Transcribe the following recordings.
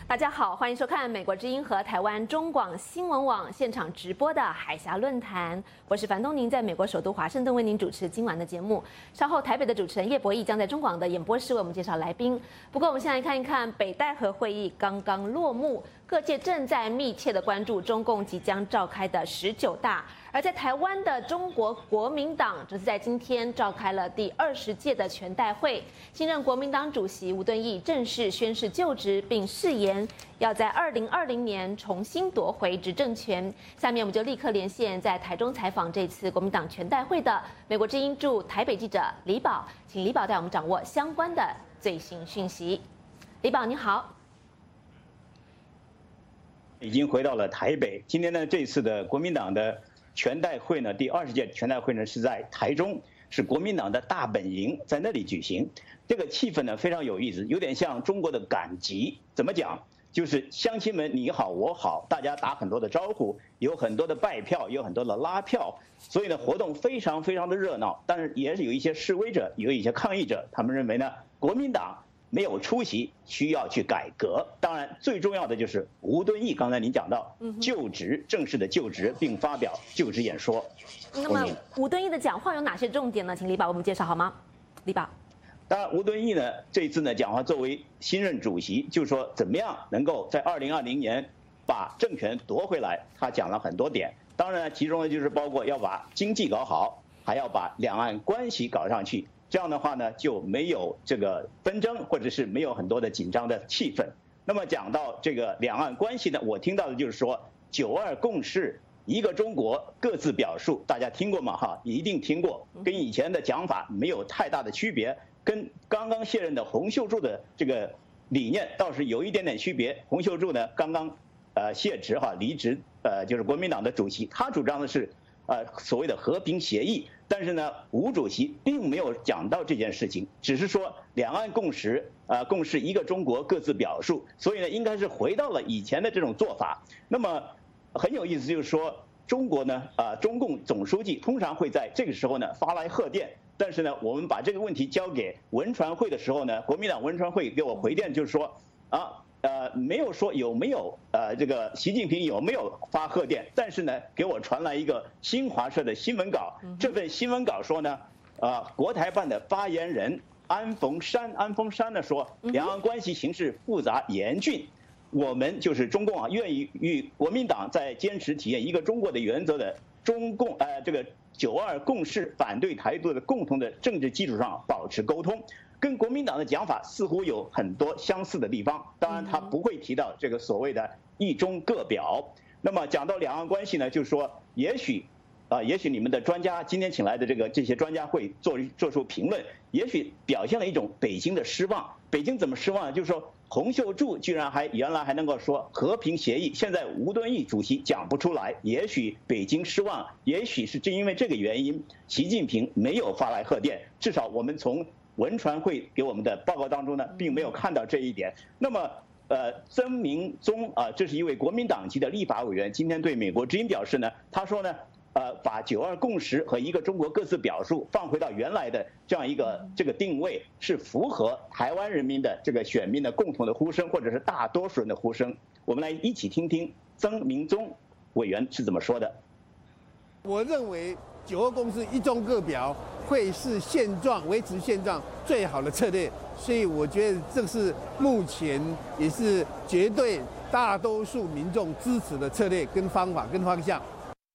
大家好，欢迎收看美国之音和台湾中广新闻网现场直播的海峡论坛。我是樊东宁，在美国首都华盛顿为您主持今晚的节目。稍后台北的主持人叶博弈将在中广的演播室为我们介绍来宾。不过我们先来看一看北戴河会议刚刚落幕，各界正在密切的关注中共即将召开的19大。而在台湾的中国国民党则是在今天召开了第20届的全代会，新任国民党主席吴敦义正式宣誓就职，并誓言要在2020年重新夺回执政权。下面我们就立刻连线在台中采访这次国民党全代会的美国之音驻台北记者李宝，请李宝带我们掌握相关的最新讯息。李宝你好。 已经回到了台北，今天呢这次的国民党的全代会呢，第20届全代会呢是在台中，是国民党的大本营，在那里举行。这个气氛呢非常有意思，有点像中国的赶集。怎么讲？就是乡亲们你好我好，大家打很多的招呼，有很多的拜票，有很多的拉票，所以呢活动非常的热闹。但是也是有一些示威者，有一些抗议者，他们认为呢国民党没有出息，需要去改革。当然，最重要的就是吴敦义，刚才您讲到就职，正式的就职，并发表就职演说。 那么吴敦义的讲话有哪些重点呢？请李宝为我们介绍好吗？李宝。 当然，吴敦义呢这一次呢讲话作为新任主席，就是说怎么样能够在2020年把政权夺回来。他讲了很多点，当然其中呢就是包括要把经济搞好，还要把两岸关系搞上去。这样的话呢，就没有这个纷争，或者是没有很多的紧张的气氛。那么讲到这个两岸关系呢，我听到的就是说9·2共识，一个中国各自表述，大家听过吗？哈，一定听过，跟以前的讲法没有太大的区别，跟刚刚卸任的洪秀柱的这个理念倒是有一点点区别。洪秀柱呢刚刚卸职离职，就是国民党的主席，他主张的是所谓的和平协议。但是呢，吴主席并没有讲到这件事情，只是说两岸共识，共识一个中国各自表述，所以呢，应该是回到了以前的这种做法。那么很有意思，就是说中国呢，中共总书记通常会在这个时候呢发来贺电，但是呢，我们把这个问题交给文传会的时候呢，国民党文传会给我回电，就是说没有说有没有这个习近平有没有发贺电，但是呢，给我传来一个新华社的新闻稿。这份新闻稿说呢，国台办的发言人安峰山呢说，两岸关系形势复杂严峻，我们就是中共愿意与国民党在坚持体现一个中国的原则的中共这个9·2共识反对台独的共同的政治基础上保持沟通。跟国民党的讲法似乎有很多相似的地方，当然他不会提到这个所谓的一中各表。那么讲到两岸关系呢，就是说也许你们的专家今天请来的这些专家会做出评论，也许表现了一种北京的失望。北京怎么失望呢？就是说洪秀柱居然原来还能够说和平协议，现在吴敦义主席讲不出来，也许北京失望，也许是正因为这个原因，习近平没有发来贺电，至少我们从文传会给我们的报告当中呢，并没有看到这一点。那么，曾明宗这是一位国民党籍的立法委员，今天对美国之音表示呢，他说呢，把9·2共识和一个中国各自表述放回到原来的这样一个这个定位，是符合台湾人民的这个选民的共同的呼声，或者是大多数人的呼声。我们来一起听听曾明宗委员是怎么说的。 我认为9·2共识一中各表会是维持现状最好的策略，所以我觉得这是目前也是绝对大多数民众支持的策略跟方法跟方向。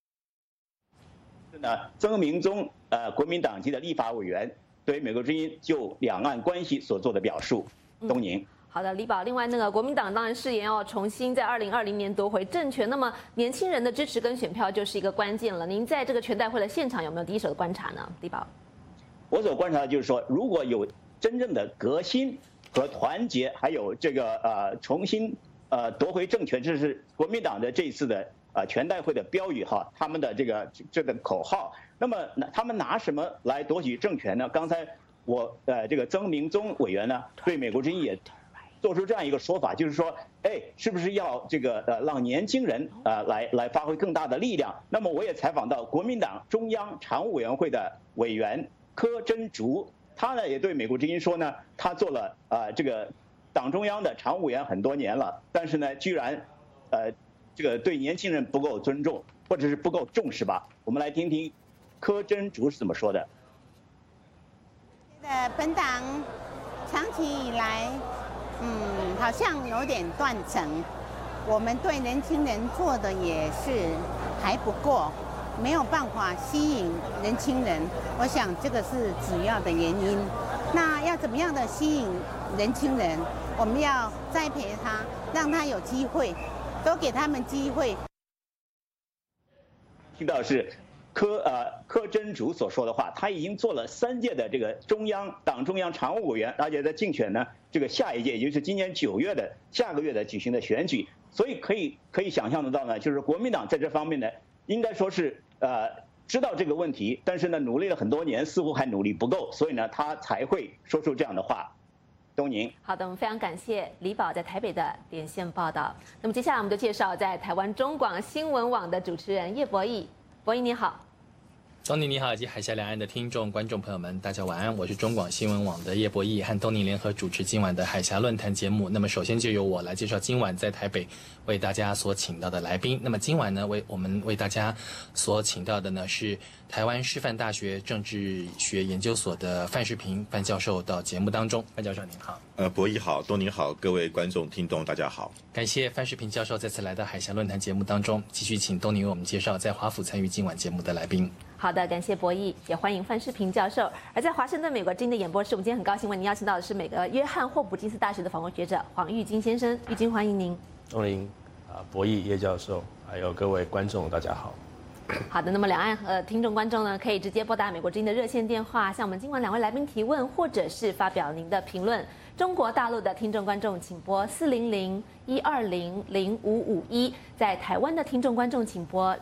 曾明宗国民党籍的立法委员对美国之音就两岸关系所做的表述。东宁。 好的，李宝。另外，国民党当然誓言要重新在2020年夺回政权，那么年轻人的支持跟选票就是一个关键了。您在这个全代会的现场有没有第一手的观察呢？李宝。 我所观察的就是说，如果有真正的革新和团结，还有这个重新夺回政权，这是国民党的这一次的全代会的标语哈，他们的这个口号。那么他们拿什么来夺取政权呢？刚才这个曾明宗委员呢，对美国之音也做出这样一个说法，就是说，是不是要这个让年轻人来发挥更大的力量？那么我也采访到国民党中央常务委员会的委员柯真竹，他呢也对美国之音说呢，他做了这个党中央的常务委员很多年了，但是呢，居然这个对年轻人不够尊重，或者是不够重视吧？我们来听听柯真竹是怎么说的。 本党长期以来，好像有点断层。我们对年轻人做的也是还不够，没有办法吸引年轻人。我想这个是主要的原因。那要怎么样的吸引年轻人？我们要栽培他，让他有机会，都给他们机会。 听到是柯真竹所说的话，他已经做了3届的这个党中央常务委员，而且在竞选呢这个下一届，也就是今年9月的下个月的举行的选举，所以可以想象得到呢，就是国民党在这方面呢，应该说是知道这个问题，但是呢努力了很多年，似乎还努力不够，所以呢他才会说出这样的话。东宁， 好的，我们非常感谢李宝在台北的连线报道。那么接下来我们就介绍在台湾中广新闻网的主持人叶博弈。博弈你好。 东尼你好，以及海峡两岸的听众、观众朋友们，大家晚安。我是中广新闻网的叶博弈，和东尼联合主持今晚的海峡论坛节目。那么首先就由我来介绍今晚在台北为大家所请到的来宾。那么今晚呢，我们为大家所请到的呢是台湾师范大学政治学研究所的范世平范教授到节目当中。范教授您好。 博弈好，东尼好，各位观众听众大家好。 感谢范世平教授再次来到海峡论坛节目当中，继续请东尼为我们介绍在华府参与今晚节目的来宾。 好的，感谢博弈，也欢迎范世平教授。而在华盛顿美国之音的演播室，我们今天很高兴为您邀请到的是美国约翰霍普金斯大学的访问学者黄玉金先生。玉金，欢迎您。 东林博弈叶教授，还有各位观众，大家好。 好的，那么两岸听众观众呢，可以直接拨打美国之音的热线电话，向我们今晚2位来宾提问，或者是发表您的评论。中国大陆的听众观众请拨400-120-0551，在台湾的听众观众请拨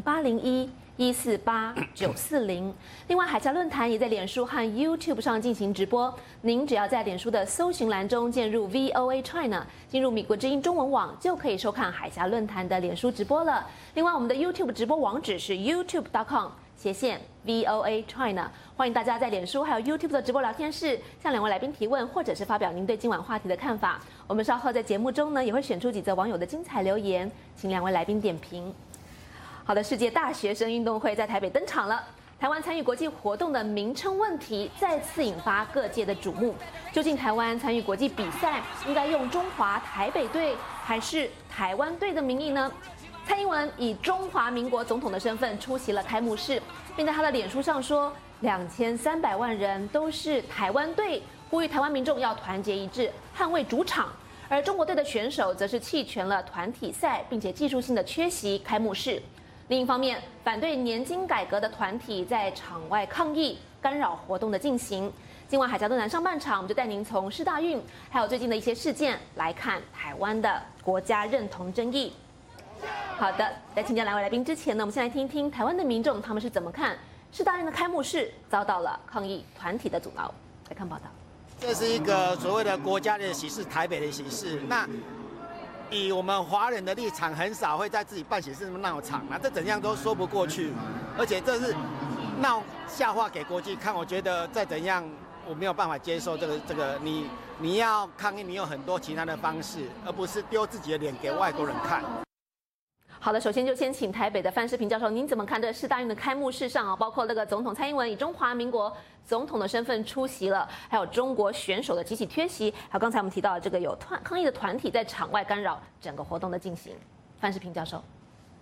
00801-148-940。另外，海峡论坛也在脸书和 YouTube 上进行直播，您只要在脸书的搜寻栏中键入 VOA China， 进入美国之音中文网，就可以收看海峡论坛的脸书直播了。另外，我们的 YouTube 直播网址是 youtube.com/VOA China， 欢迎大家在脸书还有 YouTube 的直播聊天室向2位来宾提问，或者是发表您对今晚话题的看法。我们稍后在节目中呢，也会选出几则网友的精彩留言，请2位来宾点评。好的，世界大学生运动会在台北登场了。台湾参与国际活动的名称问题再次引发各界的瞩目。究竟台湾参与国际比赛应该用中华台北队还是台湾队的名义呢？蔡英文以中华民国总统的身份出席了开幕式，并在他的脸书上说，2300万人都是台湾队，呼吁台湾民众要团结一致，捍卫主场。而中国队的选手则是弃权了团体赛，并且技术性的缺席开幕式。另一方面，反对年金改革的团体在场外抗议，干扰活动的进行。今晚海峡论坛上半场，我们就带您从世大运，还有最近的一些事件来看台湾的国家认同争议。好的，在请教2位来宾之前呢，我们先来听听台湾的民众他们是怎么看世大运的开幕式遭到了抗议团体的阻挠。来看报道。 这是一个所谓的国家的喜事，台北的喜事。那以我们华人的立场，很少会在自己办喜事闹场啊，这怎样都说不过去。而且这是闹笑话给国际看，我觉得再怎样我没有办法接受这个你要抗议，你有很多其他的方式，而不是丢自己的脸给外国人看。 好的，首先就先请台北的范世平教授，您怎么看这世大运的开幕式上啊，包括那个总统蔡英文以中华民国总统的身份出席了，还有中国选手的集体缺席，还有刚才我们提到的这个有抗议的团体在场外干扰整个活动的进行。范世平教授，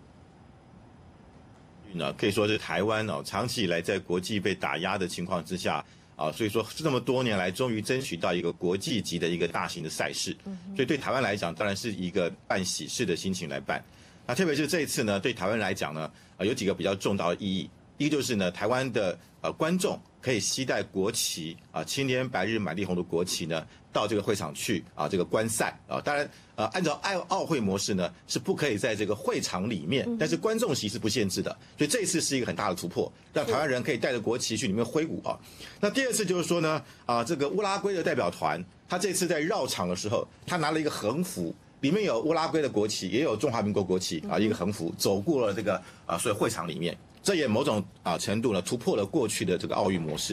可以说是台湾长期以来在国际被打压的情况之下所以说这么多年来终于争取到一个国际级的一个大型的赛事，所以对台湾来讲，当然是一个办喜事的心情来办。那特别是这一次呢，对台湾来讲呢，有几个比较重大的意义。一个就是呢，台湾的观众可以携带国旗青天白日满地红的国旗呢，到这个会场去这个观赛当然按照奥会模式呢，是不可以在这个会场里面，但是观众席是不限制的，所以这一次是一个很大的突破，让台湾人可以带着国旗去里面挥舞那第二次就是说呢这个乌拉圭的代表团，他这次在绕场的时候，他拿了一个横幅。里面有乌拉圭的国旗，也有中华民国国旗一个横幅走过了这个所有会场里面，这也某种程度呢突破了过去的这个奥运模式。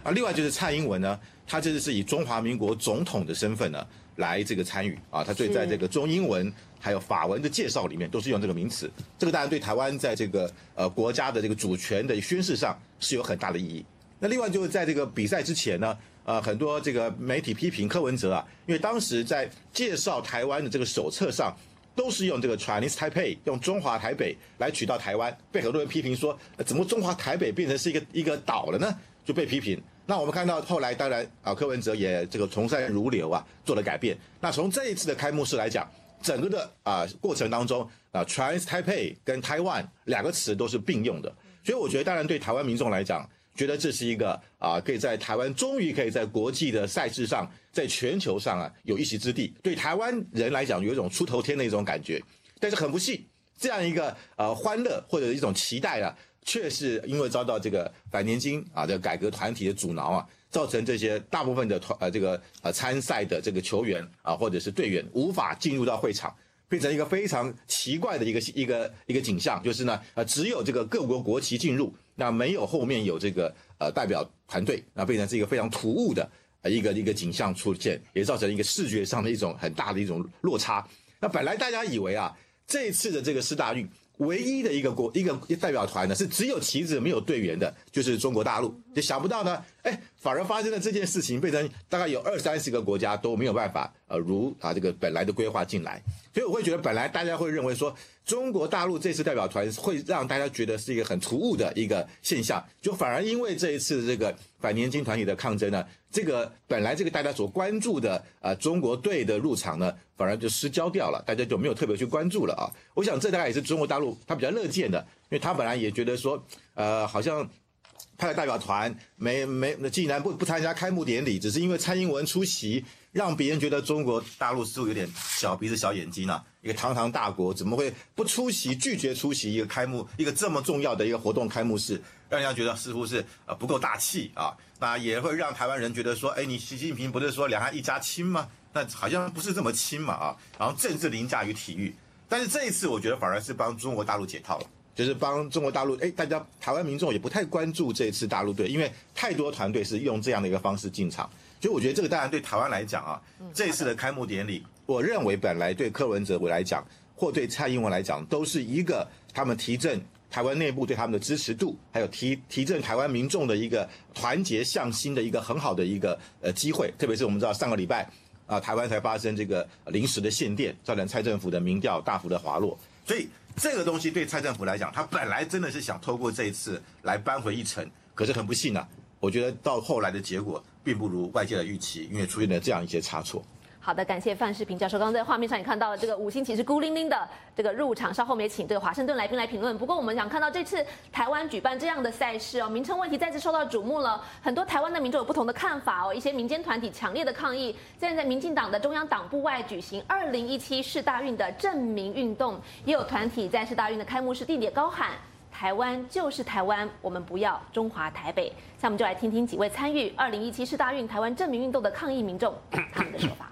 啊，另外就是蔡英文呢，他这次是以中华民国总统的身份呢来这个参与啊，他所以在这个中英文还有法文的介绍里面都是用这个名词，这个当然对台湾在这个国家的这个主权的宣示上是有很大的意义。那另外就是在这个比赛之前呢，很多这个媒体批评柯文哲啊，因为当时在介绍台湾的这个手册上，都是用这个 Chinese Taipei 用中华台北来取到台湾，被很多人批评说，怎么中华台北变成是一个岛了呢？就被批评。那我们看到后来，当然柯文哲也这个从善如流啊，做了改变。那从这一次的开幕式来讲，整个的过程当中Chinese Taipei 跟台湾两个词都是并用的，所以我觉得当然对台湾民众来讲，觉得这是一个可以在台湾终于可以在国际的赛事上，在全球上有一席之地，对台湾人来讲有一种出头天的一种感觉。但是很不幸，这样一个欢乐或者一种期待却是因为遭到这个反年金这个改革团体的阻挠造成这些大部分的参赛的这个球员或者是队员无法进入到会场，变成一个非常奇怪的一个景象，就是呢只有这个各国国旗进入，那没有后面有这个代表团队，那变成是一个非常突兀的一个景象出现，也造成一个视觉上的一种很大的一种落差。那本来大家以为这一次的这个世大运唯一的一个代表团呢，是只有旗子没有队员的，就是中国大陆。就想不到呢，反而发生了这件事情，变成大概有20-30个国家都没有办法如这个本来的规划进来。所以我会觉得，本来大家会认为说，中国大陆这次代表团会让大家觉得是一个很突兀的一个现象，就反而因为这一次的这个反年金团体的抗争呢，这个本来这个大家所关注的中国队的入场呢，反而就失焦掉了，大家就没有特别去关注了我想这大概也是中国大陆他比较乐见的，因为他本来也觉得说，好像派的代表团既然不参加开幕典礼，只是因为蔡英文出席，让别人觉得中国大陆似乎有点小鼻子小眼睛一个堂堂大国怎么会不出席，拒绝出席一个这么重要的一个活动开幕式，让人家觉得似乎是不够大气那也会让台湾人觉得说，你习近平不是说两岸一家亲吗？那好像不是这么亲嘛然后政治凌驾于体育，但是这一次我觉得反而是帮中国大陆解套了。就是帮中国大陆，大家台湾民众也不太关注这一次大陆队，因为太多团队是用这样的一个方式进场，所以我觉得这个当然对台湾来讲这一次的开幕典礼，我认为本来对柯文哲来讲，或对蔡英文来讲，都是一个他们提振台湾内部对他们的支持度，还有提振台湾民众的一个团结向心的一个很好的一个机会。特别是我们知道上个礼拜台湾才发生这个临时的限电，造成蔡政府的民调大幅的滑落，所以这个东西对蔡政府来讲，他本来真的是想透过这一次来扳回一城，可是很不幸我觉得到后来的结果并不如外界的预期，因为出现了这样一些差错。 好的，感谢范世平教授。刚刚在画面上也看到了这个5星旗是孤零零的这个入场，稍后我们也请这个华盛顿来宾来评论。不过我们想看到这次台湾举办这样的赛事名称问题再次受到瞩目了。很多台湾的民众有不同的看法一些民间团体强烈的抗议，站在民进党的中央党部外举行2017世大运的正名运动，也有团体在世大运的开幕式地点高喊“台湾就是台湾，我们不要中华台北”。下面就来听听几位参与2017世大运台湾正名运动的抗议民众他们的说法。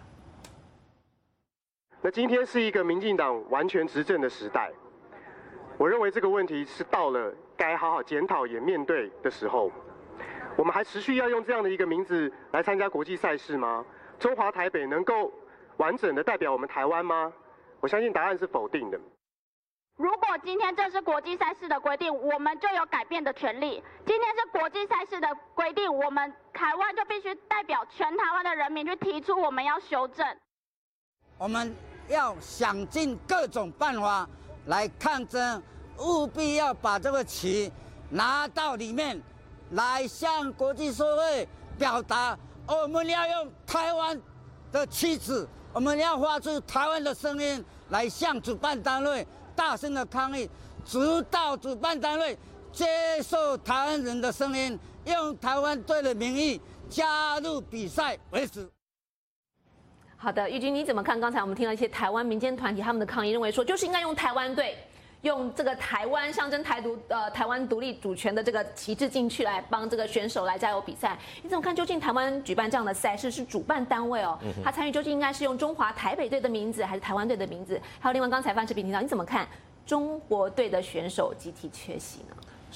那今天是一个民进党完全执政的时代，我认为这个问题是到了该好好检讨也面对的时候。我们还持续要用这样的一个名字来参加国际赛事吗？中华台北能够完整的代表我们台湾吗？我相信答案是否定的。 如果今天这是国际赛事的规定，我们就有改变的权利。今天是国际赛事的规定，我们台湾就必须代表全台湾的人民去提出我们要修正。 我们要想尽各种办法来抗争，务必要把这个旗拿到里面来，向国际社会表达我们要用台湾的旗帜，我们要发出台湾的声音，来向主办单位大声的抗议，直到主办单位接受台湾人的声音，用台湾队的名义加入比赛为止。 好的，玉君你怎么看？刚才我们听到一些台湾民间团体他们的抗议，认为说就是应该用台湾队，用这个台湾象征台湾独立主权的这个旗帜进去，来帮这个选手来加油比赛。你怎么看？究竟台湾举办这样的赛事是主办单位他参与究竟应该是用中华台北队的名字，还是台湾队的名字？还有另外刚才范世平提到，你怎么看中国队的选手集体缺席呢？ 是，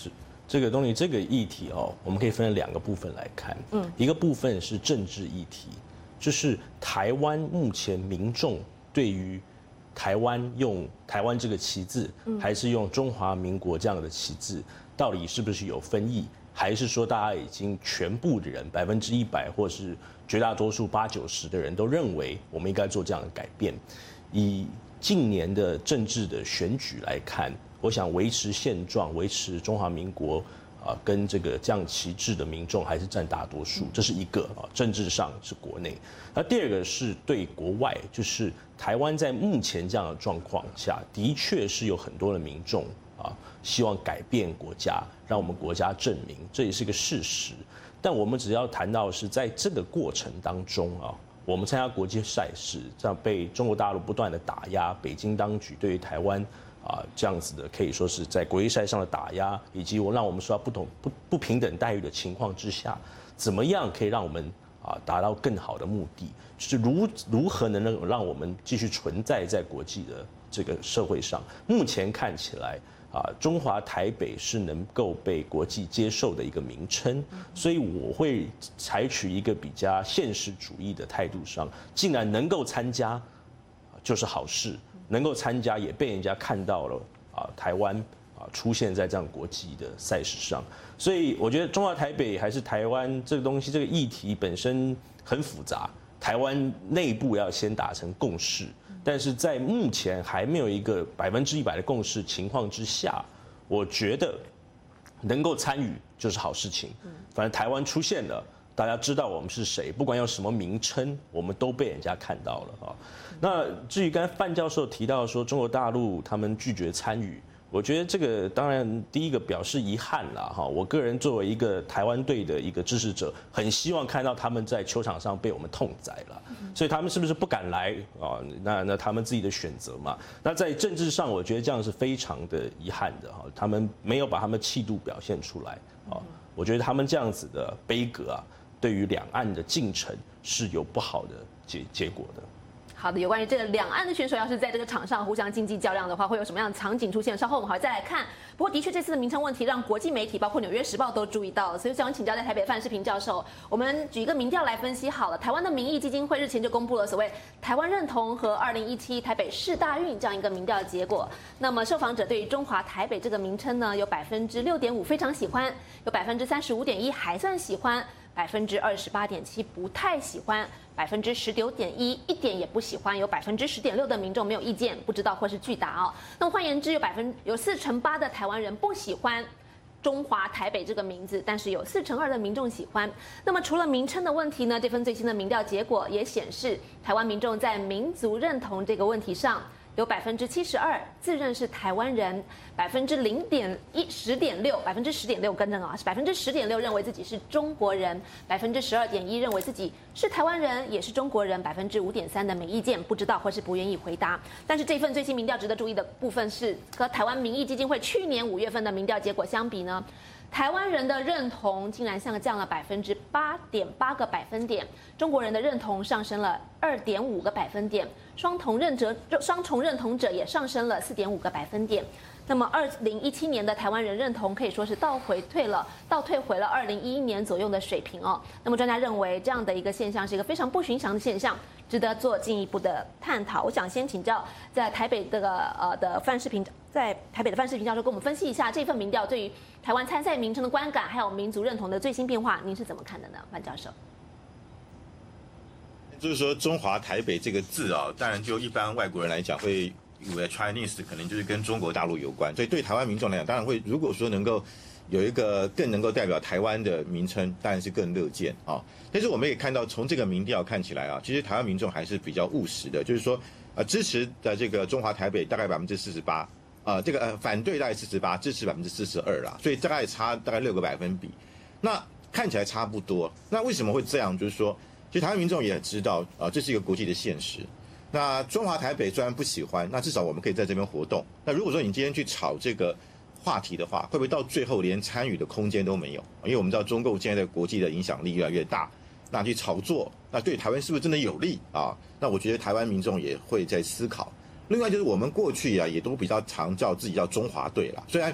这个东西，这个议题哦，我们可以分成2个部分来看。一个部分是政治议题，就是台湾目前民众对于台湾用台湾这个旗帜，还是用中华民国这样的旗帜，到底是不是有分异？还是说大家已经全部的人100%，或是绝大多数80-90%的人都认为我们应该做这样的改变？以近年的政治的选举来看，我想维持现状、维持中华民国跟这样旗帜的民众还是占大多数，这是一个政治上是国内。那第二个是对国外，就是台湾在目前这样的状况下，的确是有很多的民众希望改变国家，让我们国家正名，这也是个事实。但我们只要谈到是在这个过程当中我们参加国际赛事，这样被中国大陆不断的打压，北京当局对于台湾这样子的可以说是在国际赛上的打压，以及让我们受到不平等待遇的情况之下，怎么样可以让我们达到更好的目的？就是如何能让我们继续存在在国际的这个社会上？目前看起来中华台北是能够被国际接受的一个名称，所以我会采取一个比较现实主义的态度上，竟然能够参加就是好事，能够参加也被人家看到了台湾出现在这样国际的赛事上，所以我觉得中华台北还是台湾这个东西，这个议题本身很复杂，台湾内部要先达成共识。但是在目前还没有一个100%的共识情况之下，我觉得能够参与就是好事情。反正台湾出现了，大家知道我们是谁，不管有什么名称，我们都被人家看到了那至于刚才范教授提到说中国大陆他们拒绝参与，我觉得这个当然第一个表示遗憾啦我个人作为一个台湾队的一个支持者，很希望看到他们在球场上被我们痛宰了。所以他们是不是不敢来那他们自己的选择嘛。那在政治上，我觉得这样是非常的遗憾的他们没有把他们气度表现出来我觉得他们这样子的杯葛对于两岸的进程是有不好的结果的。 好的，有关于这个两岸的选手要是在这个场上互相竞技较量的话，会有什么样的场景出现？稍后我们还会再来看。不过的确，这次的名称问题让国际媒体，包括《纽约时报》都注意到了，所以想请教在台北范世平教授，我们举一个民调来分析好了。台湾的民意基金会日前就公布了所谓台湾认同和2017台北市大运这样一个民调的结果。那么受访者对于中华台北这个名称呢，有6.5%非常喜欢，有35.1%还算喜欢。28.7%不太喜欢，19.1%一点也不喜欢，有10.6%的民众没有意见，不知道或是拒答那么换言之，有48%的台湾人不喜欢中华台北这个名字，但是有42%的民众喜欢。那么除了名称的问题呢，这份最新的民调结果也显示，台湾民众在民族认同这个问题上，有72%自认是台湾人，10.6%更正是10.6%认为自己是中国人，12.1%认为自己是台湾人，也是中国人，5.3%的没意见，不知道或是不愿意回答。但是这份最新民调值得注意的部分是，和台湾民意基金会去年5月份的民调结果相比呢，台湾人的认同竟然下降了8.8个百分点，中国人的认同上升了2.5个百分点，双重认同者也上升了4.5个百分点。那么2017年的台湾人认同可以说是倒退回了2011年左右的水平那么专家认为这样的一个现象是一个非常不寻常的现象，值得做进一步的探讨。我想先请教在台北的范世平教授跟我们分析一下这份民调对于台湾参赛名称的观感，还有民族认同的最新变化，您是怎么看的呢，范教授？ 就是说中华台北这个字当然就一般外国人来讲会以为 Chinese 可能就是跟中国大陆有关，所以对台湾民众来讲，当然会如果说能够有一个更能够代表台湾的名称，当然是更乐见但是我们也看到，从这个民调看起来其实台湾民众还是比较务实的，就是说支持的这个中华台北大概48%，这个反对大概48%，支持42%啦，所以大概差大概6个百分比，那看起来差不多。那为什么会这样？就是说，其实台湾民众也知道这是一个国际的现实。那中华台北虽然不喜欢，那至少我们可以在这边活动。那如果说你今天去炒这个话题的话，会不会到最后连参与的空间都没有？因为我们知道中共现在在国际的影响力越来越大，那去炒作，那对台湾是不是真的有利那我觉得台湾民众也会在思考。另外就是我们过去也都比较常叫自己叫中华队啦，虽然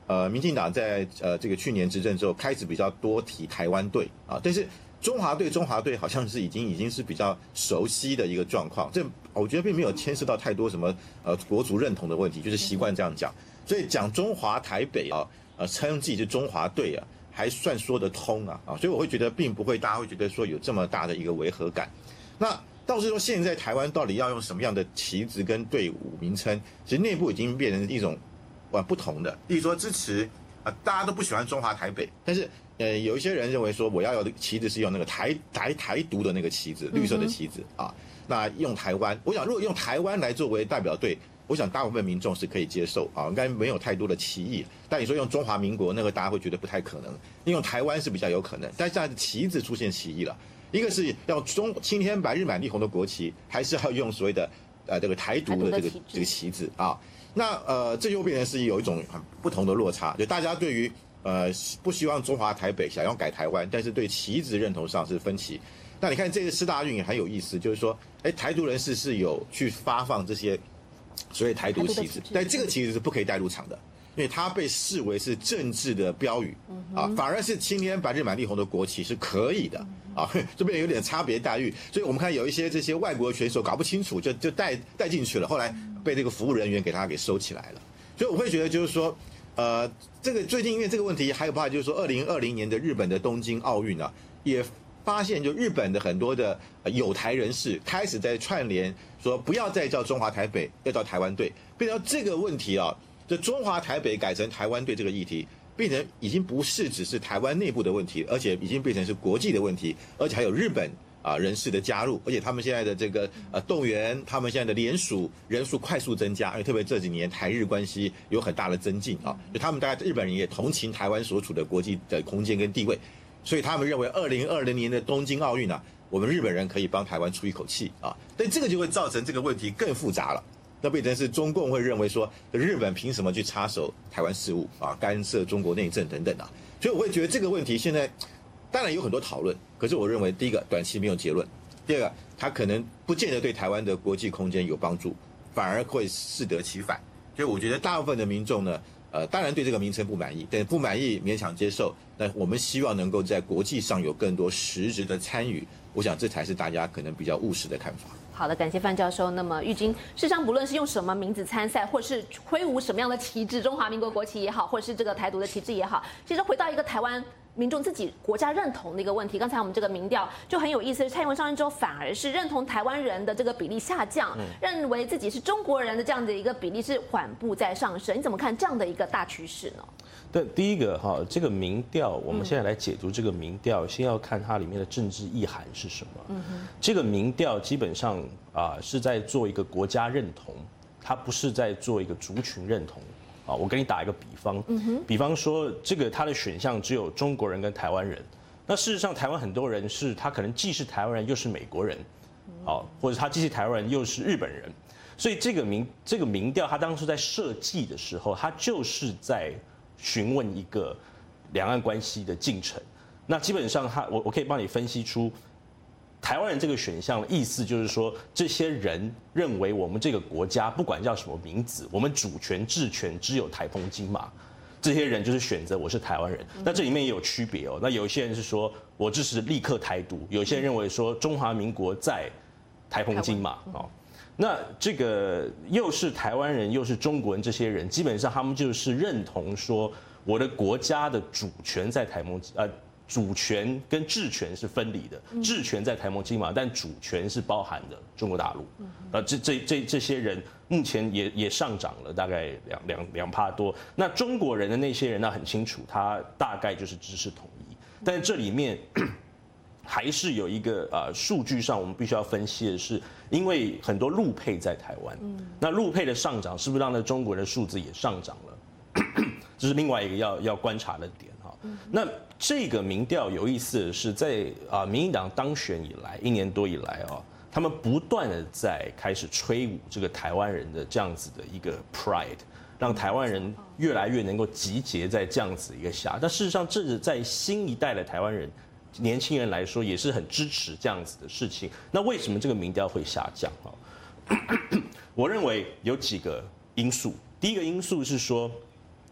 民进党在这个去年执政之后开始比较多提台湾队啊，但是中华队好像是已经是比较熟悉的一个状况，这我觉得并没有牵涉到太多什么国族认同的问题，就是习惯这样讲，所以讲中华台北啊，称自己是中华队啊，还算说得通啊，所以我会觉得并不会大家会觉得说有这么大的一个违和感。那倒是说现在台湾到底要用什么样的旗帜跟队伍名称，其实内部已经变成一种不同的，例如说支持大家都不喜欢中华台北，但是有一些人认为说我要有的旗帜是用那个台独的那个旗帜，绿色的旗帜啊，那用台湾，我想如果用台湾来作为代表队，我想大部分民众是可以接受啊，应该没有太多的歧义。但你说用中华民国那个大家会觉得不太可能，用台湾是比较有可能，但是现在旗帜出现歧义了，一个是要青天白日满地红的国旗，还是要用所谓的这个台独的这个旗帜啊？那这又变成是有一种很不同的落差，就大家对于不希望中华台北，想要改台湾，但是对旗帜认同上是分歧。那你看这个师大运也很有意思，就是说，台独人士是有去发放这些所谓台独旗帜，但这个旗帜是不可以带入场的，因为它被视为是政治的标语啊，反而是青天白日满地红的国旗是可以的啊，这边有点差别待遇。所以我们看有一些这些外国选手搞不清楚，就带进去了，后来被这个服务人员给他给收起来了。所以我会觉得就是说，这个最近因为这个问题，还有包括就是说2020年的日本的东京奥运啊，也发现就日本的很多的友台人士开始在串联说不要再叫中华台北，要叫台湾队，变成这个问题啊，就中华台北改成台湾队这个议题，变成已经不是只是台湾内部的问题，而且已经变成是国际的问题，而且还有日本人士的加入，而且他们现在的这个动员，他们现在的联署人数快速增加，因为特别这几年台日关系有很大的增进啊，就他们大概日本人也同情台湾所处的国际的空间跟地位，所以他们认为2020年的东京奥运啊，我们日本人可以帮台湾出一口气啊，但这个就会造成这个问题更复杂了，那变成是中共会认为说日本凭什么去插手台湾事务啊，干涉中国内政等等啊，所以我会觉得这个问题现在当然有很多讨论，可是我认为第一个短期没有结论，第二个它可能不见得对台湾的国际空间有帮助，反而会适得其反，所以我觉得大部分的民众呢当然对这个名称不满意，但不满意勉强接受，那我们希望能够在国际上有更多实质的参与，我想这才是大家可能比较务实的看法。 好的，感谢范教授。那么玉金，事实上不论是用什么名字参赛，或是挥舞什么样的旗帜，中华民国国旗也好，或是这个台独的旗帜也好，其实回到一个台湾民众自己国家认同的一个问题。刚才我们这个民调就很有意思，蔡英文上任之后，反而是认同台湾人的这个比例下降，认为自己是中国人的这样的一个比例是缓步在上升。你怎么看这样的一个大趋势呢？ 对，第一个这个民调，我们现在来解读这个民调，先要看它里面的政治意涵是什么。这个民调基本上是在做一个国家认同，它不是在做一个族群认同。我给你打一个比方，比方说这个它的选项只有中国人跟台湾人，那事实上台湾很多人是他可能既是台湾人又是美国人，或者他既是台湾人又是日本人，所以这个民调它当初在设计的时候，它就是在询问一个两岸关系的进程。那基本上我可以帮你分析出台湾人这个选项的意思，就是说这些人认为我们这个国家不管叫什么名字，我们主权治权只有台澎金马，这些人就是选择我是台湾人。那这里面也有区别哦。那有一些人是说我支持立刻台独，有些人认为说中华民国在台澎金马那这个又是台湾人又是中国人，这些人基本上他们就是认同说我的国家的主权在主权跟治权是分离的，治权在台澎金马，但主权是包含的中国大陆。这些人目前也上涨了大概2%多。那中国人的那些人那很清楚，他大概就是支持统一，但是这里面还是有一个数据上我们必须要分析的是，因为很多陆配在台湾，那陆配的上涨是不是让那中国人的数字也上涨了？这是另外一个要观察的点哈。那这个民调有意思的是，在民进党当选以来1年多以来他们不断的在开始吹舞这个台湾人的这样子的一个 pride， 让台湾人越来越能够集结在这样子一个下。但事实上，这是在新一代的台湾人、年轻人来说，也是很支持这样子的事情。那为什么这个民调会下降我认为有几个因素。第一个因素是说，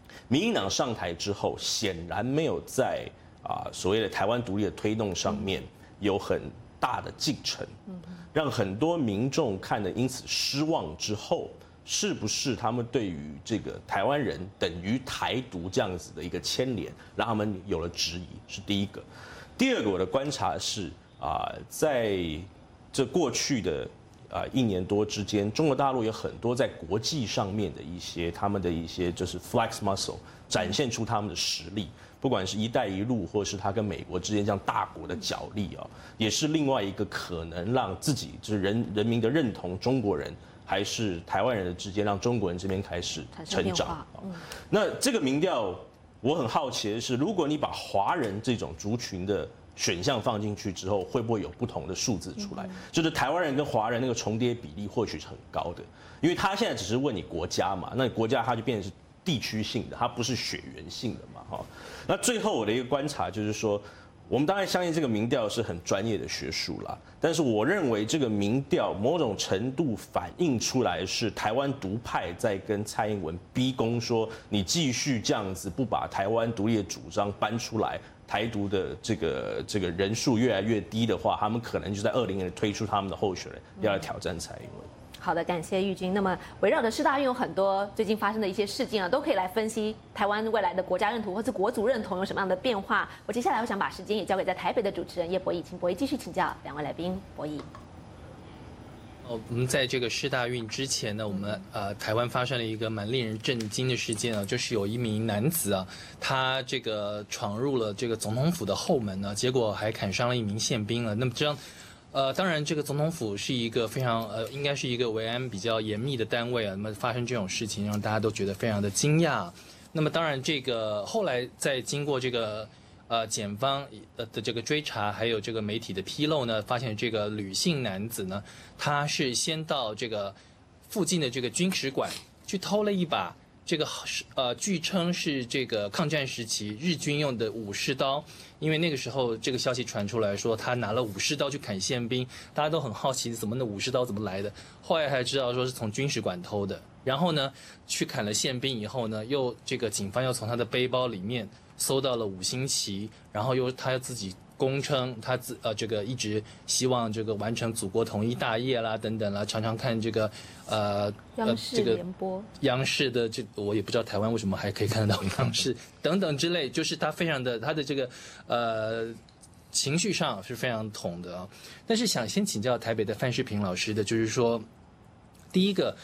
民进党上台之后，显然没有在所谓的台湾独立的推动上面有很大的进程，让很多民众看得因此失望之后，是不是他们对于这个台湾人等于台独这样子的一个牵连，让他们有了质疑，是第一个。第二个，我的观察是在这过去的1年多之间，中国大陆有很多在国际上面的一些他们的一些就是 flex muscle， 展现出他们的实力，不管是一带一路，或是他跟美国之间这样大国的角力也是另外一个可能让自己就是人民的认同中国人还是台湾人的之间，让中国人这边开始成长。那这个民调，我很好奇的是，如果你把华人这种族群的选项放进去之后，会不会有不同的数字出来？就是台湾人跟华人那个重叠比例或许是很高的，因为他现在只是问你国家嘛，那国家它就变成是地区性的，它不是血缘性的嘛，那最后我的一个观察就是说，我们当然相信这个民调是很专业的学术啦，但是我认为这个民调某种程度反映出来是台湾独派在跟蔡英文逼宫，说你继续这样子不把台湾独立的主张搬出来，台独的这个人数越来越低的话，他们可能就在2020年推出他们的候选人要来挑战蔡英文。 好的，感谢玉君。那么围绕着世大运有很多最近发生的一些事件都可以来分析台湾未来的国家认同或是国族认同有什么样的变化。我接下来我想把时间也交给在台北的主持人叶博弈，请博弈继续请教两位来宾。博弈。 我们在这个世大运之前呢，我们台湾发生了一个蛮令人震惊的事件就是有一名男子他这个闯入了这个总统府的后门呢，结果还砍伤了一名宪兵了。那么这样。当然，这个总统府是一个非常应该是一个维安比较严密的单位那么发生这种事情，让大家都觉得非常的惊讶。那么当然，这个后来在经过这个检方的这个追查，还有这个媒体的披露呢，发现这个吕姓男子呢，他是先到这个附近的这个军使馆去偷了一把这个据称是这个抗战时期日军用的武士刀。因为那个时候这个消息传出来说他拿了武士刀去砍宪兵，大家都很好奇怎么那武士刀怎么来的，后来才知道说是从军使馆偷的。然后呢去砍了宪兵以后呢，这个警方又从他的背包里面搜到了5星旗，然后他又自己公称他这个一直希望这个完成祖国统一大业啦等等啦，常常看这个央视联播， 央视的我也不知道台湾为什么还可以看得到央视等等之类，就是他非常的他的这个情绪上是非常统的但是想先请教台北的范世平老师的，就是说第一个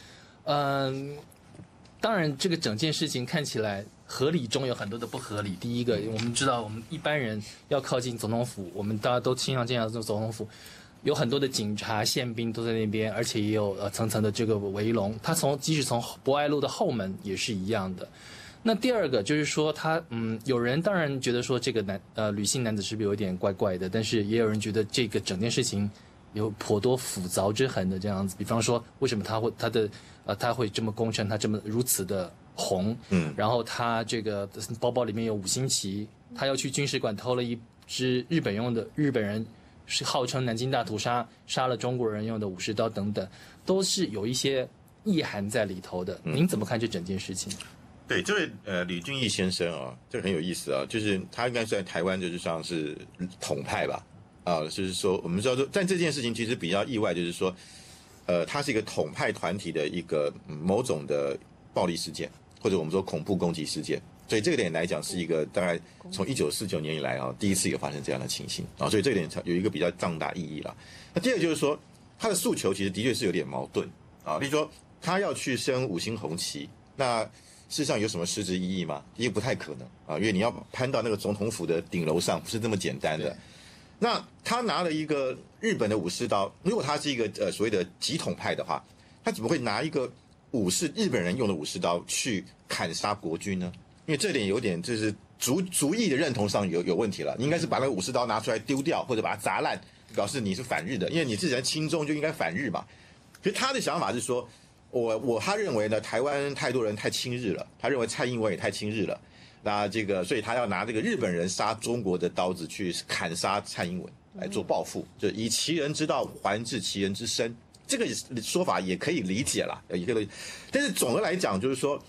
当然这个整件事情看起来合理中有很多的不合理。第一个，我们知道我们一般人要靠近总统府，我们大家都倾向这样的总统府，有很多的警察宪兵都在那边，而且也有层层的这个围笼。他即使从博爱路的后门也是一样的。那第二个就是说有人当然觉得说这个吕姓男子是不是有点怪怪的，但是也有人觉得这个整件事情有颇多复杂之痕的这样子。比方说为什么他会这么公称，他这么如此的红，然后他这个包包里面有5星旗，他要去军使馆偷了一支日本人是号称南京大屠杀杀了中国人用的武士刀等等，都是有一些意涵在里头的。您怎么看这整件事情？ 对，这位吕俊义先生这个很有意思就是他应该在台湾就是像是统派吧就是说我们知道说，但这件事情其实比较意外，就是说它是一个统派团体的一个某种的暴力事件，或者我们说恐怖攻击事件。所以这个点来讲是一个大概从1949年以来第一次有发生这样的情形所以这个点有一个比较重大意义了。那第二个就是说，他的诉求其实的确是有点矛盾例如说他要去升5星红旗，那事实上有什么实质意义吗？也不太可能因为你要攀到那个总统府的顶楼上不是这么简单的。那他拿了一个日本的武士刀，如果他是一个所谓的极统派的话，他怎么会拿一个日本人用的武士刀去砍杀国军呢？因为这点有点就是族裔的认同上有问题了。你应该是把那个武士刀拿出来丢掉，或者把它砸烂，表示你是反日的，因为你自己在亲中就应该反日嘛。所以他的想法是说，他认为呢，台湾太多人太亲日了，他认为蔡英文也太亲日了。那所以他要拿这个日本人杀中国的刀子去砍杀蔡英文来做报复，就以其人之道还治其人之身，这个说法也可以理解啦，但是总的来讲就是说，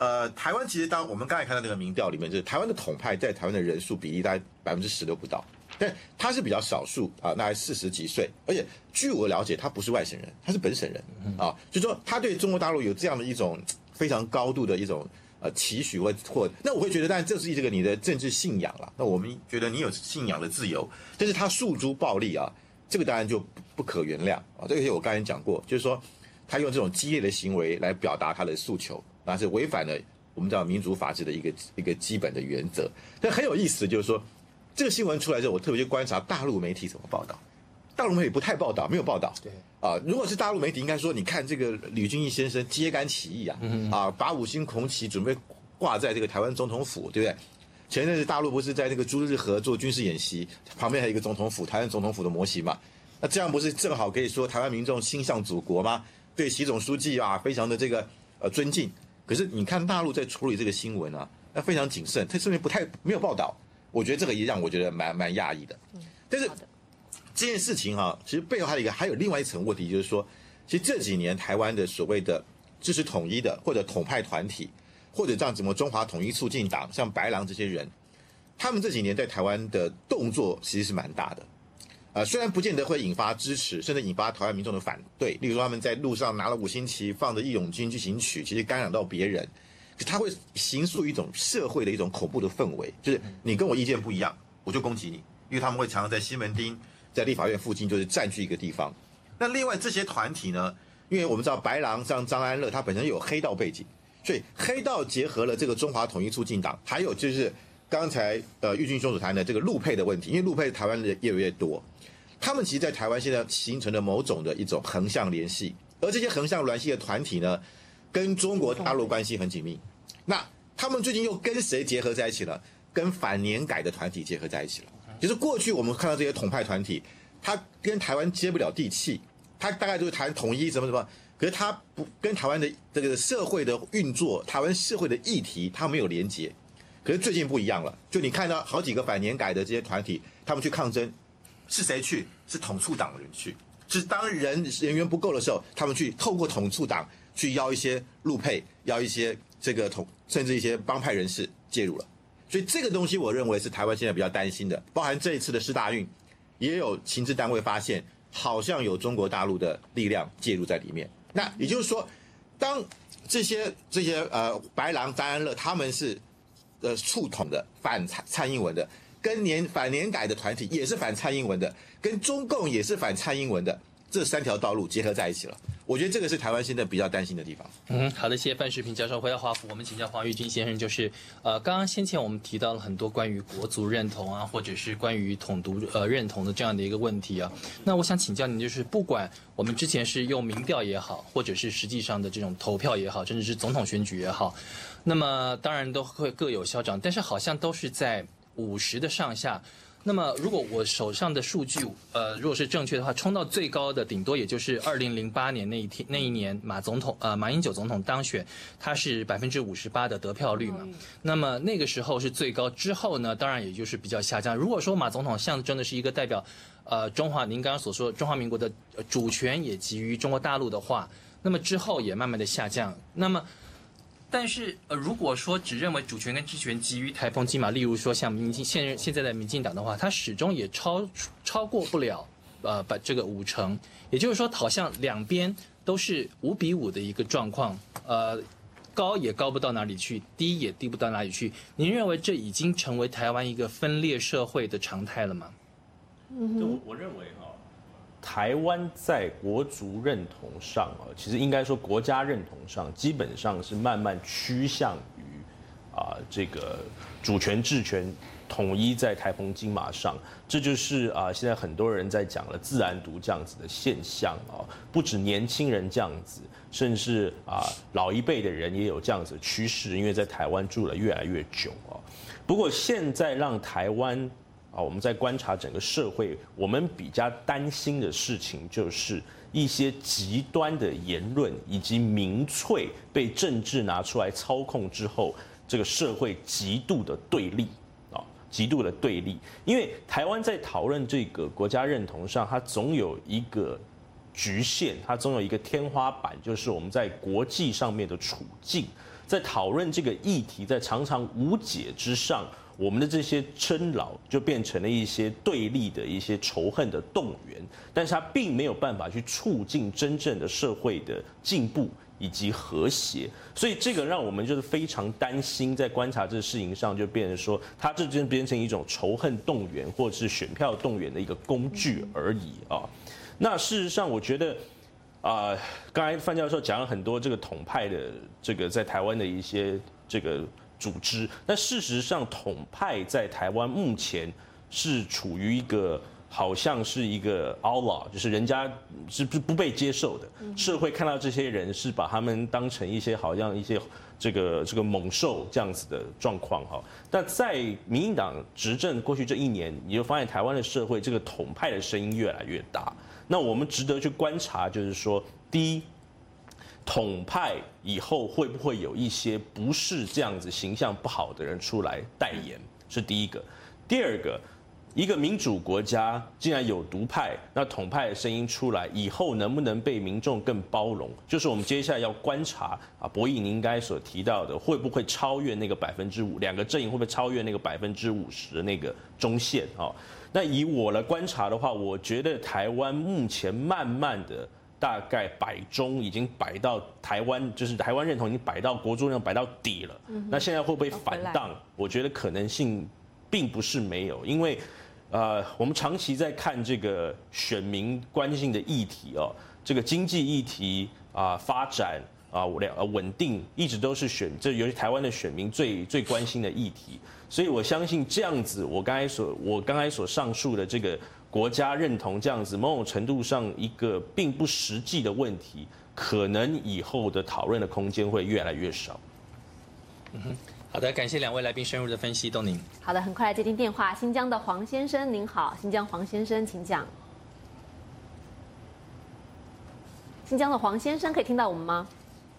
台湾其实当我们刚才看到那个民调里面，就是台湾的统派在台湾的人数比例大概10%都不到，但他是比较少数啊，大概40几岁，而且据我了解，他不是外省人，他是本省人啊，就是说他对中国大陆有这样的一种非常高度的一种期许或那我会觉得，当然这是这个你的政治信仰了，那我们觉得你有信仰的自由，但是他诉诸暴力啊，这个当然就不可原谅啊，这个我刚才讲过，就是说他用这种激烈的行为来表达他的诉求。那是违反了我们讲民主法治的一个基本的原则。但很有意思的就是说，这个新闻出来之后，我特别去观察大陆媒体怎么报道。大陆媒体不太报道，没有报道。对啊，如果是大陆媒体，应该说，你看这个吕俊义先生揭竿起义啊，把5星红旗准备挂在这个台湾总统府，对不对？前阵子大陆不是在那个朱日和做军事演习，旁边还有一个总统府，台湾总统府的模型嘛？那这样不是正好可以说台湾民众心向祖国吗？对习总书记啊，非常的这个尊敬。可是你看大陆在处理这个新闻啊，那非常谨慎，他甚至没有报道，我觉得这个也让我觉得蛮讶异的。但是这件事情啊，其实背后还有另外一层问题，就是说，其实这几年台湾的所谓的支持统一的或者统派团体，或者像什么中华统一促进党，像白狼这些人，他们这几年在台湾的动作其实是蛮大的。虽然不见得会引发支持，甚至引发台湾民众的反对，例如说他们在路上拿了5星旗，放着义勇军进行曲，其实干扰到别人，可他会形塑一种社会的一种恐怖的氛围，就是你跟我意见不一样，我就攻击你，因为他们会常常在西门町、在立法院附近就是占据一个地方。那另外这些团体呢，因为我们知道白狼像张安乐，他本身有黑道背景，所以黑道结合了这个中华统一促进党，还有就是刚才玉俊兄所谈的这个陆配的问题，因为陆配台湾的越来越多。他们其实，在台湾现在形成了某种的一种横向联系，而这些横向联系的团体呢，跟中国大陆关系很紧密。那他们最近又跟谁结合在一起了？跟反年改的团体结合在一起了。就是过去我们看到这些统派团体，他跟台湾接不了地气，他大概就是谈统一什么什么，可是他不跟台湾的这个社会的运作、台湾社会的议题，他没有连结。可是最近不一样了，就你看到好几个反年改的这些团体，他们去抗争。是谁去？是统促党的人去。是当人员不够的时候，他们去透过统促党去要一些陆配，要一些这个甚至一些帮派人士介入了。所以这个东西，我认为是台湾现在比较担心的。包含这一次的世大运，也有情治单位发现，好像有中国大陆的力量介入在里面。那也就是说，当这些白狼、张安乐他们是促统的、反蔡英文的。跟反年改的团体也是反蔡英文的，跟中共也是反蔡英文的，这3条道路结合在一起了。我觉得这个是台湾现在比较担心的地方。 好的，谢谢范世平教授。回到华府，我们请教黄玉军先生，就是刚刚先前我们提到了很多关于国族认同啊，或者是关于统独认同的这样的一个问题啊。那我想请教您，就是不管我们之前是用民调也好，或者是实际上的这种投票也好，甚至是总统选举也好，那么当然都会各有消长，但是好像都是在50的上下。那么如果我手上的数据如果是正确的话，冲到最高的顶多也就是2008年那一年马英九总统当选，他是58%的得票率嘛。那么那个时候是最高，之后呢当然也就是比较下降。如果说马总统象征的是一个代表您刚刚所说中华民国的主权也基于中国大陆的话，那么之后也慢慢的下降。那么但是如果说只认为主权跟治权基于台澎金马，例如说像现在的民进党的话，它始终也超过不了把这个50%，也就是说好像两边都是5比5的一个状况，高也高不到哪里去，低也低不到哪里去。您认为这已经成为台湾一个分裂社会的常态了吗？ 我认为台湾在国族认同上其实应该说国家认同上，基本上是慢慢趋向于这个主权治权统一在台澎金马上，这就是现在很多人在讲了自然独这样子的现象不止年轻人这样子，甚至老一辈的人也有这样子的趋势，因为在台湾住了越来越久不过现在让台湾我们在观察整个社会，我们比较担心的事情就是一些极端的言论以及民粹被政治拿出来操控之后，这个社会极度的对立极度的对立。因为台湾在讨论这个国家认同上，它总有一个局限，它总有一个天花板，就是我们在国际上面的处境。 在讨论这个议题，在常常无解之上，我们的这些争吵就变成了一些对立的一些仇恨的动员，但是它并没有办法去促进真正的社会的进步以及和谐，所以这个让我们就是非常担心，在观察这个事情上，就变成说，它这就变成一种仇恨动员或者是选票动员的一个工具而已啊。那事实上，我觉得刚才范教授讲了很多这个统派的这个在台湾的一些这个组织，但事实上，统派在台湾目前是处于一个好像是一个 outlaw， 就是人家是不被接受的，社会看到这些人是把他们当成一些好像一些这个猛兽这样子的状况哈。但在民进党执政过去这1年，你就发现台湾的社会这个统派的声音越来越大。那我们值得去观察，就是说，第一，统派以后会不会有一些不是这样子形象不好的人出来代言，是第一个。第二个，一个民主国家既然有独派，那统派的声音出来以后，能不能被民众更包容？就是我们接下来要观察博弈您应该所提到的，会不会超越那个5%，两个阵营会不会超越那个50%的那个中线啊？那以我来观察的话，我觉得台湾目前慢慢的大概摆中已经摆到台湾，就是台湾认同已经摆到国中认同摆到底了。那现在会不会反荡？我觉得可能性并不是没有，因为我们长期在看这个选民关心的议题哦，这个经济议题发展稳定，一直都是这尤其台湾的选民最关心的议题。所以我相信这样子，我刚才所上述的这个国家认同这样子，某种程度上一个并不实际的问题，可能以后的讨论的空间会越来越少。 好的，感谢2位来宾深入的分析，东宁。 好的，很快来接听电话，新疆的黄先生您好，新疆黄先生请讲。新疆的黄先生可以听到我们吗？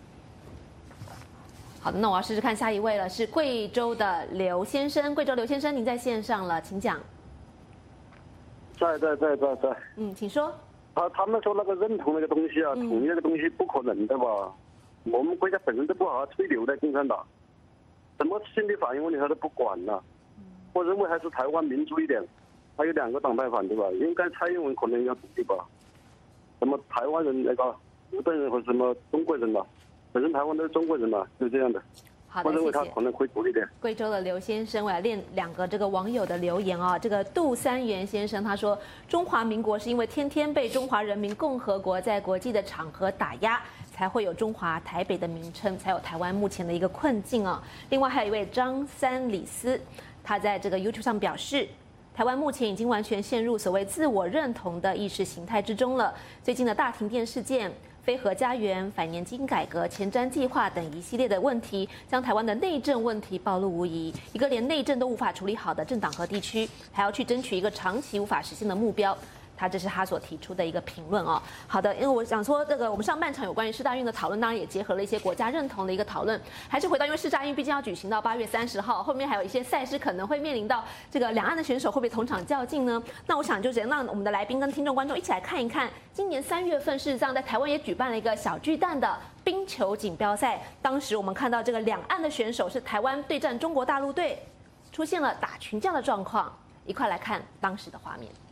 好的，那我要试试看下一位了，是贵州的刘先生。贵州刘先生，您在线上了，请讲。 在。 请说。 他们说那个认同那个东西啊，统一那个东西不可能的吧？我们国家本身就不好好吹牛的，共产党，什么心理反应问题他都不管了。我认为还是台湾民主一点，还有2个党派反对吧？应该蔡英文可能要独立吧？什么台湾人那个日本人和什么中国人吧？本身台湾都是中国人嘛，就这样的。 好的， 我认为他可能会独立点。 贵州的刘先生，我来念2个这个网友的留言啊。这个杜三元先生他说，中华民国是因为天天被中华人民共和国在国际的场合打压，才会有中华台北的名称，才有台湾目前的一个困境啊。另外还有一位张三李斯，他在这个 YouTube 上表示，台湾目前已经完全陷入所谓自我认同的意识形态之中了。最近的大停电事件、非核家园、反年金改革、前瞻计划等一系列的问题，将台湾的内政问题暴露无遗。一个连内政都无法处理好的政党和地区，还要去争取一个长期无法实现的目标。这是他所提出的一个评论哦。好的，因为我想说，这个我们上半场有关于世大运的讨论，当然也结合了一些国家认同的一个讨论。还是回到，因为世大运毕竟要举行到8月30号，后面还有一些赛事可能会面临到这个两岸的选手会不会同场较劲呢？那我想就让我们的来宾跟听众观众一起来看一看，今年3月份事实上在台湾也举办了一个小巨蛋的冰球锦标赛。当时我们看到这个两岸的选手是台湾对战中国大陆队，出现了打群架的状况，一块来看当时的画面。